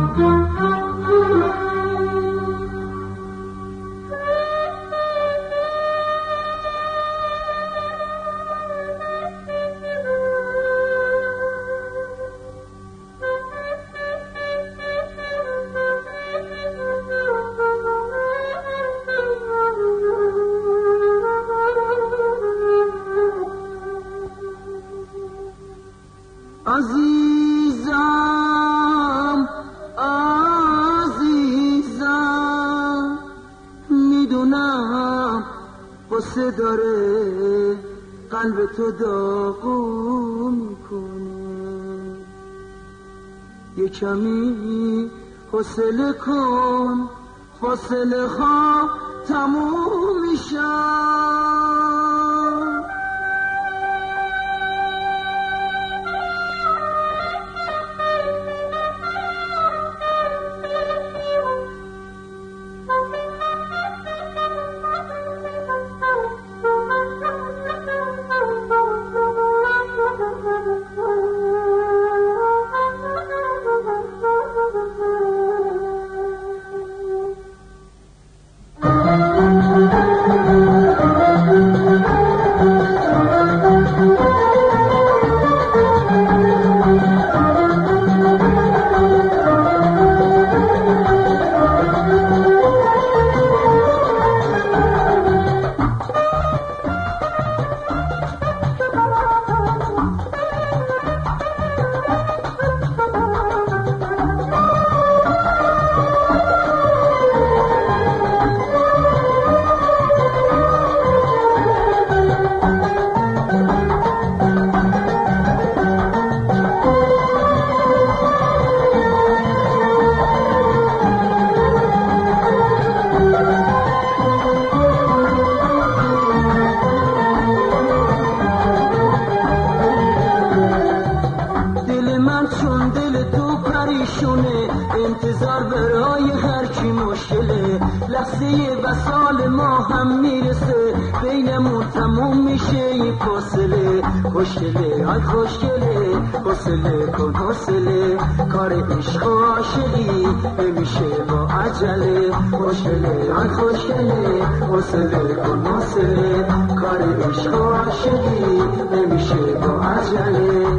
عزیزم عزیزم میدونم قصه داره قلب تو داغو میکنه، یه کمی حوصله کن فاصله ها تموم میشن. انتظار برای هر کی مشکله، لحظه وصال ما هم میرسه، بینمون تموم میشه این فاصله. خوشگله آی خوشگله حوصله کن حوصله، کار عشق و عاشقی نمیشه با عجله. خوشگله آی خوشگله حوصله کن حوصله، کار عشق و عاشقی نمیشه با عجله.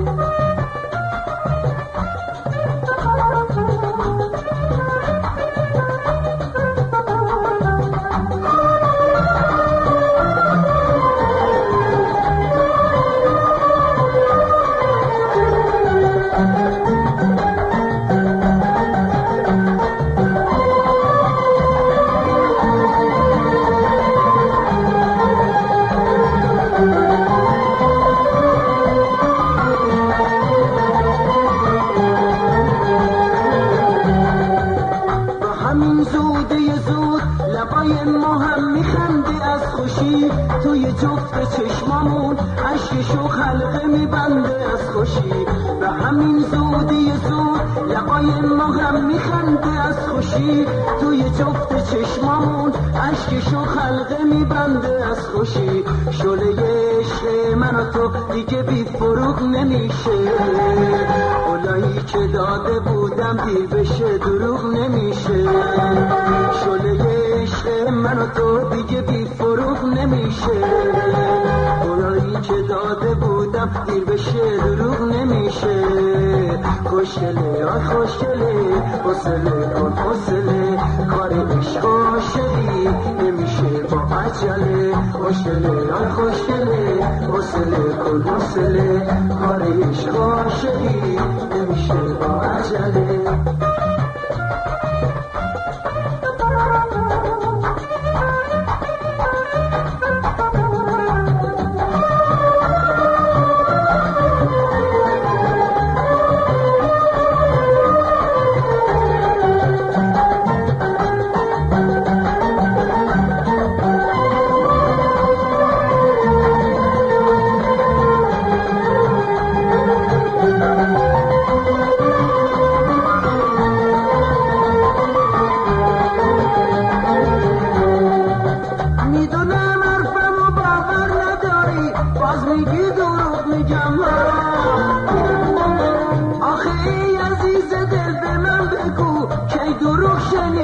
لبای ما هم میخنده از خوشی، توی جفت چشمامون عشقشو حلقه میبنده از خوشی. به همین زودی زود لبای ما هم میخنده از خوشی، توی جفت چشمامون عشقشو حلقه میبنده از خوشی. شعله عشق من و تو دیگه بی فروغ نمیشه، اولایی که داده بودم دیر بشه دروغ نمیشه. شعله من و تو دیگه بی فروغ نمیشه، اولایی که داده بودم دیر بشه دروغ نمیشه. خوشگله آی خوشگله حوصله کن حوصله، کار عشق و عاشقی نمیشه با عجله. خوشگله آی خوشگله حوصله کن حوصله، کار عشق و عاشقی نمیشه با عجله.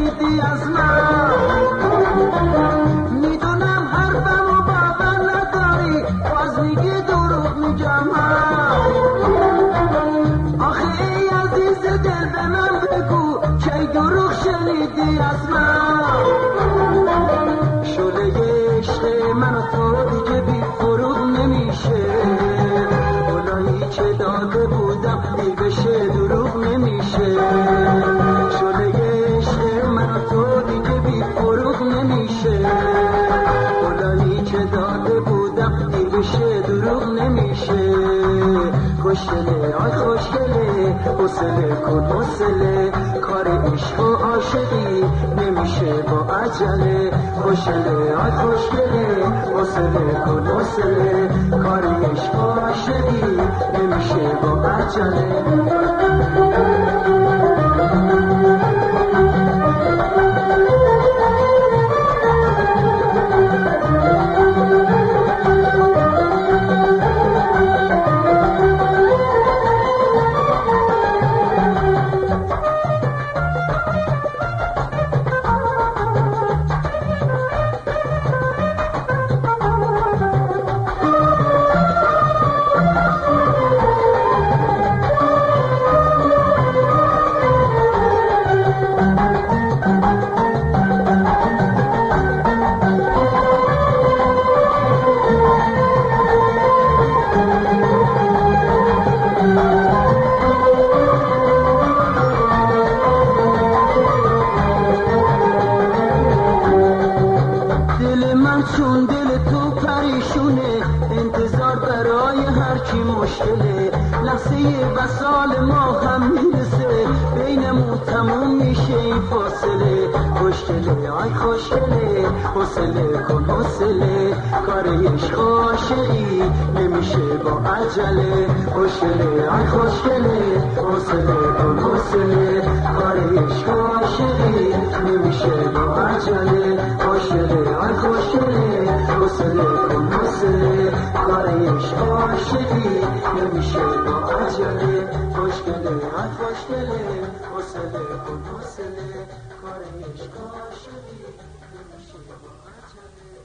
شنیدی از من میدونم حرفمو باور نداری باز میگی دروغ میگم آخه ای عزیز دل به من بگو کی دروغ شنیدی از من شعله عشق من و تو دیگه بی فروغ نمیشه گلایی که داده بودم ای بشه دروغ نمیشه شعله عشق من و تو دیگه بی فروغ نمیشه گلایی که داده بودم ای بشه دروغ نمیشه خوشگله آی خوشگله حوصله کن حوصله کار عشق و عاشقی نمیشه با عجله خوشگله آی خوشگله حوصله کن حوصله کار عشق و عاشقی نمیشه با عجله چون دل تو پریشونه انتظار برای هر کی مشکله لحظه وصال ما هم میرسه بینمون تموم میشه این فاصله خوشگله آی خوشگله حوصله کن حوصله کار عشق و عاشقی نمیشه با عجله خوشگله آی خوشگله حوصله کن حوصله کار عشق و عاشقی نمیشه با عجله خوشگله آی خوشگله حوصله کن حوصله کار عشق و عاشقی نمیشه با عجله خوشگله آی خوشگله حوصله کن حوصله کار عشق و عاشقی نمیشه با عجله